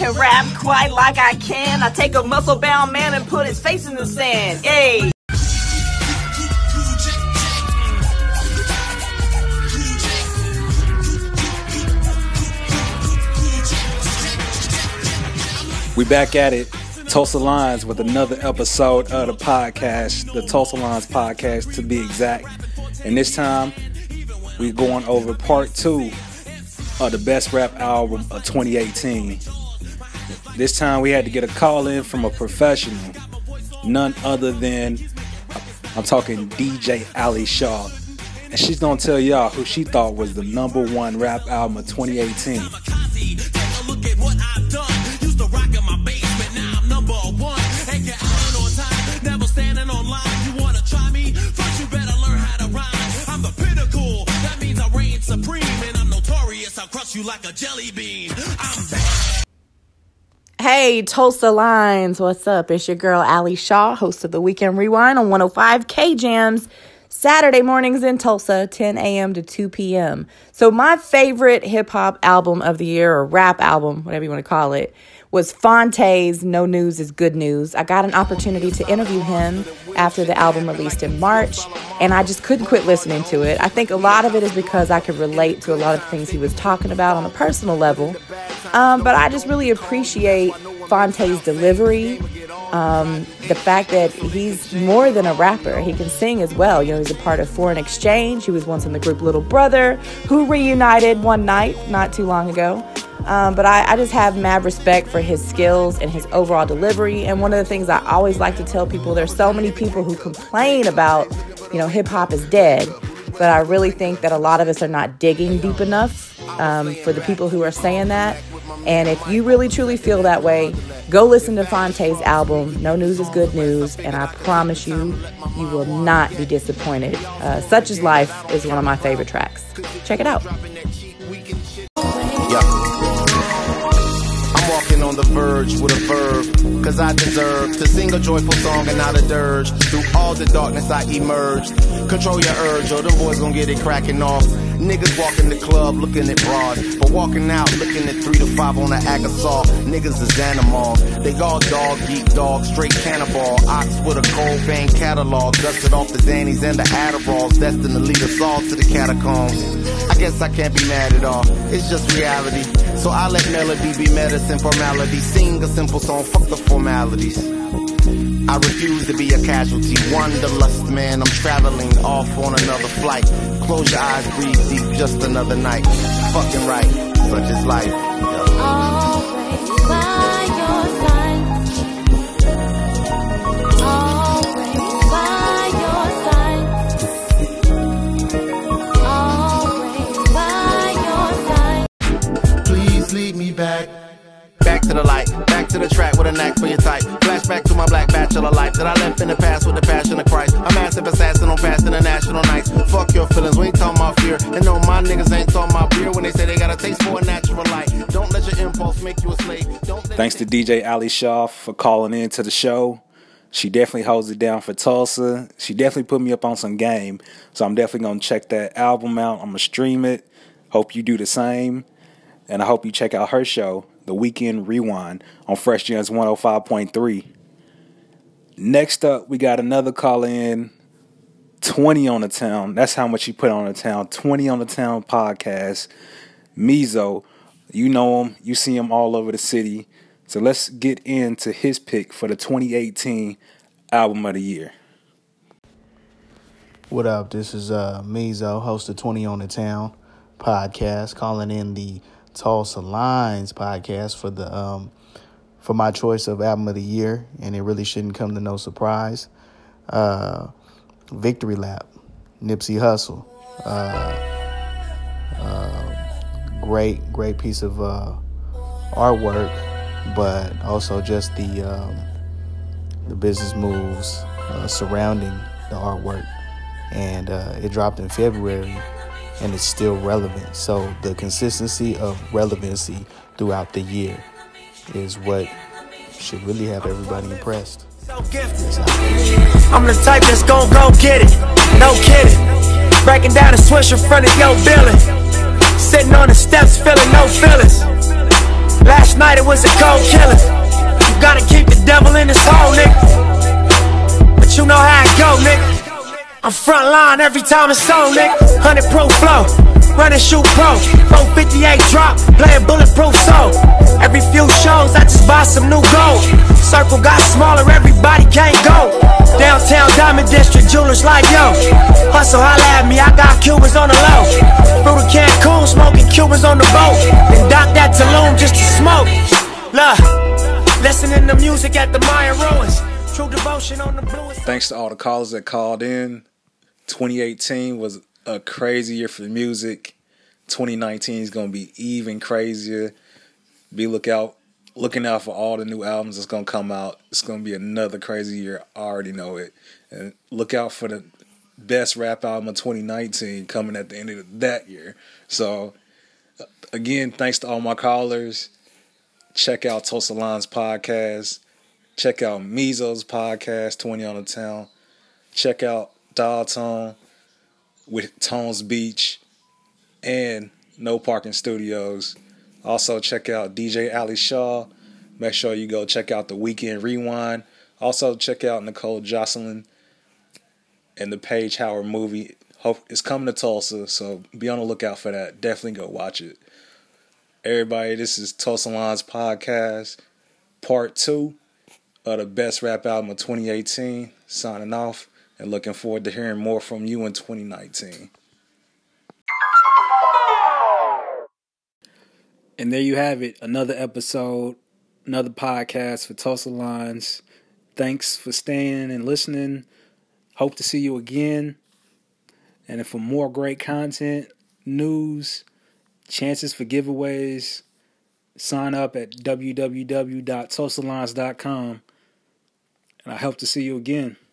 can rap quite like I can. I take a muscle-bound man and put his face in the sand. Yay! We back at it, Tulsa Lines, with another episode of the podcast, the Tulsa Lines podcast to be exact. And this time, we're going over part 2 of the best rap album of 2018. This time we had to get a call in from a professional, none other than, I'm talking DJ Ali Shaw. And she's gonna tell y'all who she thought was the #1 rap album of 2018. Hey, Tulsa Lines, what's up? It's your girl, Ali Shaw, host of the Weekend Rewind on 105 K-Jams, Saturday mornings in Tulsa, 10 a.m. to 2 p.m. So my favorite hip-hop album of the year, or rap album, whatever you want to call it, was Phonte's No News is Good News. I got an opportunity to interview him after the album released in March, and I just couldn't quit listening to it. I think a lot of it is because I could relate to a lot of the things he was talking about on a personal level, but I just really appreciate Phonte's delivery, the fact that he's more than a rapper. He can sing as well. You know, he's a part of Foreign Exchange. He was once in the group Little Brother, who reunited one night not too long ago. But I just have mad respect for his skills and his overall delivery. And one of the things I always like to tell people, there's so many people who complain about, you know, hip hop is dead. But I really think that a lot of us are not digging deep enough for the people who are saying that. And if you really truly feel that way, go listen to Phonte's album, No News is Good News, and I promise you, you will not be disappointed. Such is Life is one of my favorite tracks. Check it out. Walking on the verge with a verb, cause I deserve to sing a joyful song and not a dirge. Through all the darkness I emerged. Control your urge or the boys gon' get it cracking off. Niggas walking the club looking at broad, but walking out looking at 3 to 5 on the Agasaw. Niggas is animals. They all dog eat dog, straight cannibal. Ox with a cold vein catalog, dusted off the Dannies and the Adderalls, destined to lead us all to the catacombs. I guess I can't be mad at all, it's just reality. So I let melody be medicine, formality. Sing a simple song, fuck the formalities. I refuse to be a casualty. Wanderlust, man, I'm traveling off on another flight. Close your eyes, breathe deep, just another night. Fucking right, such is life. Always by your side. Always by your side. Always by your side. Please lead me back. Back to the light, back to the track with a knack for your type. Flashback to my black bachelor life that I left in the past with the passion of Christ. A massive assassin on past international nights. Fuck your feelings, we ain't talking about fear. And no, my niggas ain't talking about beer when they say they got a taste for a natural light. Don't let your impulse make you a slave. Thanks to DJ Ali Shaw for calling in to the show. She definitely holds it down for Tulsa. She definitely put me up on some game. So I'm definitely going to check that album out. I'm going to stream it. Hope you do the same. And I hope you check out her show, The Weekend Rewind, on Fresh Gems 105.3. Next up, we got another call in, 20 on the Town. That's how much he put on the Town. 20 on the Town podcast. Mizo, you know him. You see him all over the city. So let's get into his pick for the 2018 Album of the Year. What up? This is Mizo, host of 20 on the Town podcast, calling in the Tulsa Lines podcast for my choice of album of the year, and it really shouldn't come to no surprise. Victory Lap, Nipsey Hussle. Great piece of artwork, but also just the business moves surrounding the artwork. And it dropped in February, and it's still relevant. So the consistency of relevancy throughout the year is what should really have everybody impressed. I'm the type that's gon' go get it, no kidding. Breaking down a swish in front of your building. Sitting on the steps feeling no feelings. Last night it was a cold killer. You gotta keep the devil in his hole, nigga. But you know how it go, nigga. I'm front line every time it's on, nigga. 100 pro flow, running shoot pro. 458 drop, playing bulletproof soul. Every few shows I just buy some new gold. Circle got smaller, everybody can't go. Downtown Diamond District, jewelers like yo. Hustle, holla at me, I got Cubans on the low. Through the Cancun, smoking Cubans on the boat. Then dock that Tulum just to smoke. Look, listening to music at the Mayan ruins. True devotion on the bluest. Thanks to all the callers that called in. 2018 was a crazy year for music. 2019 is going to be even crazier. Be looking out for all the new albums that's going to come out. It's going to be another crazy year. I already know it. And look out for the best rap album of 2019 coming at the end of that year. So, again, thanks to all my callers. Check out Tulsa Lines podcast. Check out Mizo's podcast, 20 on the Town. Check out Dial Tone with Tones Beach and No Parking Studios. Also check out DJ Ali Shaw. Make sure you go check out the Weekend Rewind. Also check out Nicole Jocelyn and the Paige Howard movie. Hope it's coming to Tulsa, so be on the lookout for that. Definitely go watch it. Everybody, this is Tulsa Lines Podcast, Part 2 of the best rap album of 2018. Signing off. And looking forward to hearing more from you in 2019. And there you have it. Another episode, another podcast for Tulsa Lines. Thanks for staying and listening. Hope to see you again. And for more great content, news, chances for giveaways, sign up at www.tulsalines.com. And I hope to see you again.